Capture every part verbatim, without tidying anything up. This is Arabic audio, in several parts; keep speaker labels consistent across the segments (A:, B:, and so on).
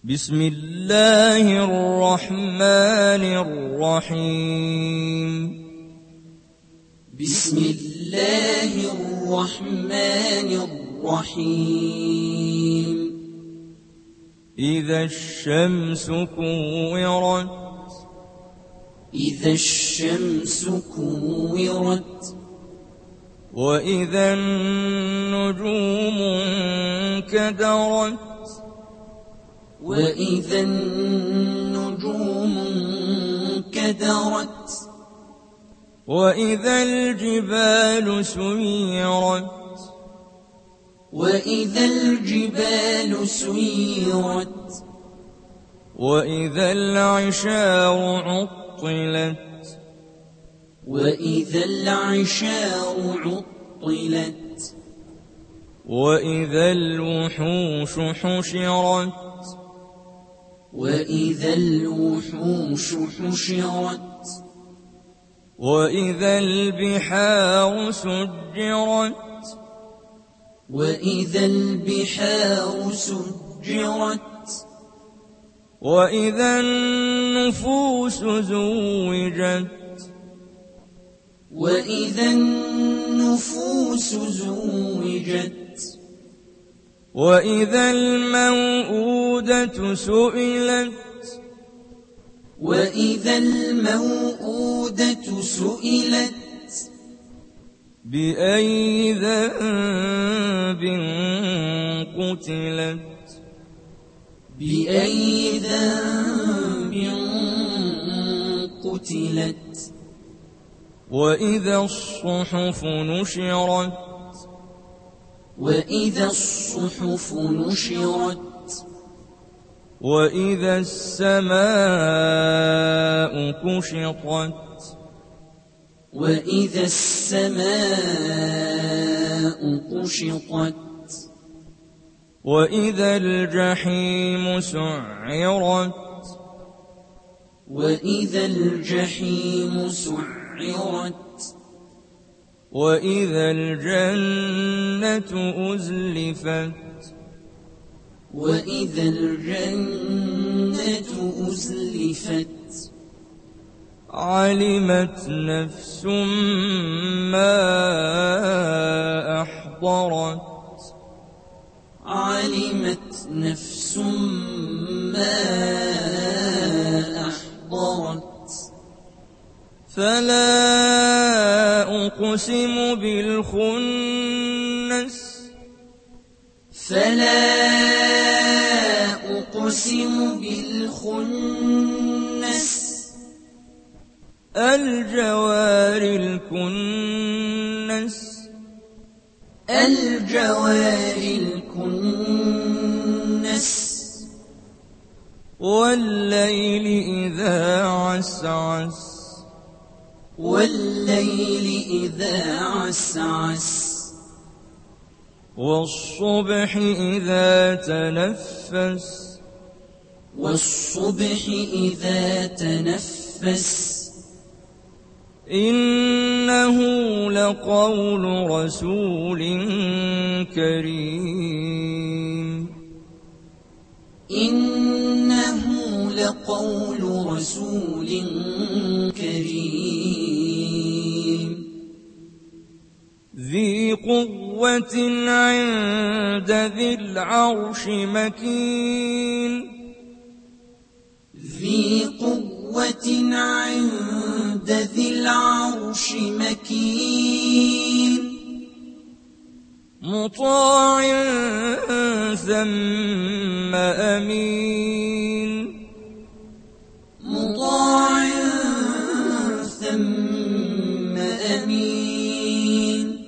A: بسم الله الرحمن الرحيم
B: بسم الله الرحمن الرحيم
A: إذا الشمس كورت
B: إذا الشمس كورت
A: وإذا النجوم انكدرت
B: وإذا النجوم انكدرت
A: وإذا الجبال سيرت
B: وإذا الجبال سيرت
A: وإذا العشار عطلت
B: وإذا العشار عطلت
A: وإذا الوحوش حشرت
B: وإذا الوحوش حشرت
A: وإذا البحار سجرت
B: وإذا البحار سجرت
A: وإذا النفوس زوجت
B: وإذا النفوس زوجت
A: وإذا الموءودة سئلت
B: وإذا الموءودة سئلت
A: بأي ذنب قتلت
B: بأي ذنب قتلت
A: وإذا الصحف نشرت
B: وإذا الصحف نشرت
A: وإذا السماء كشطت
B: وإذا السماء كشطت
A: وإذا الجحيم سعرت
B: وإذا الجحيم سعرت
A: وإذا الجنة أزلفت
B: وإذا الجنة أزلفت
A: علمت نفس ما أحضرت
B: علمت نفس ما أحضرت
A: فلا أقسم بالخنس
B: فلا أقسم بالخنس
A: الجوار الكنس
B: الجوار الكنس
A: والليل إذا عسعس
B: والليل إذا عسعس
A: والصبح إذا تنفس
B: والصبح إذا تنفس
A: إنه لقول رسول كريم
B: إنه لقول رسول كريم
A: ذي قوة عند ذي العرش مكين
B: ذي قوة عند ذي العرش مكين
A: مطاع ثم أمين
B: مطاع ثم أمين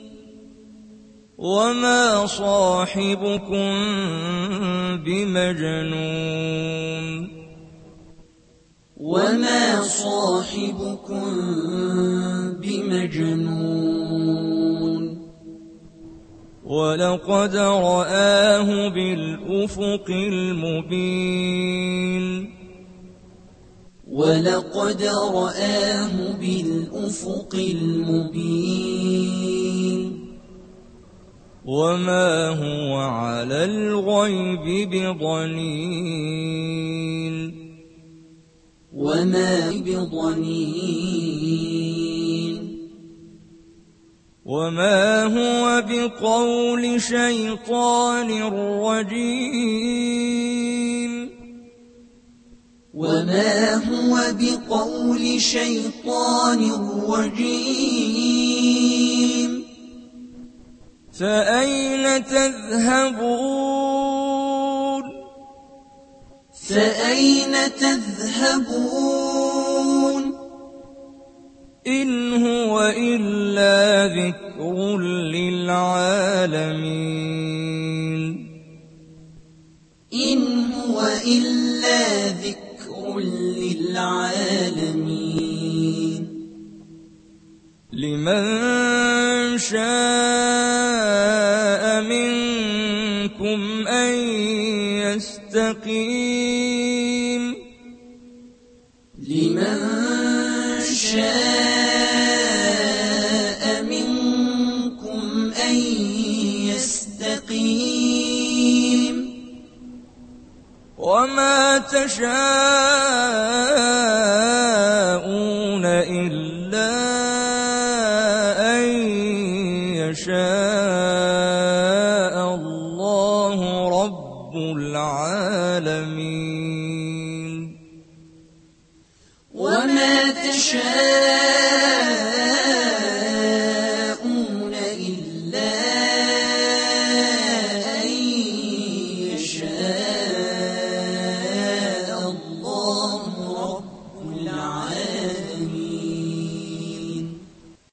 A: وما صاحبكم بمجنون
B: وما صاحبكم بمجنون
A: ولقد رآه بالأفق المبين
B: ولقد رآه بالأفق المبين
A: وما هو على الغيب بضنين
B: وما بضنين
A: وما هو بقول شيطان رجيم
B: وما هو بقول شيطان رجيم
A: فأين تذهبون
B: فأين تذهبون
A: إن هو إلا ذكر للعالمين
B: إن هو إلا ذكر للعالمين
A: لمن شاء منكم أن يستقيم
B: لمن شاء منكم أن يستقيم
A: وما تشاءون